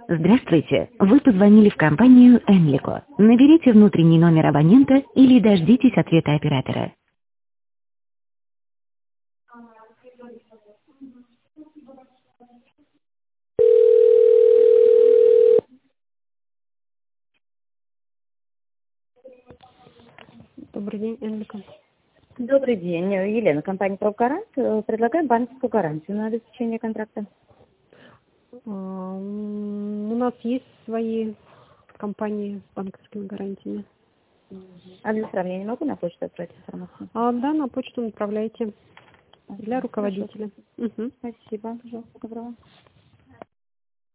Здравствуйте. Вы позвонили в компанию Энлико. Наберите внутренний номер абонента или дождитесь ответа оператора. Добрый день, Энлика. Добрый день, Елена, компания «Профгарант». Предлагаем банковскую гарантию на обеспечение контракта. У нас есть свои компании с банковскими гарантиями. А для сравнения могу на почту отправить информацию? Да, на почту направляйте для руководителя. Спасибо, пожалуйста, доброго.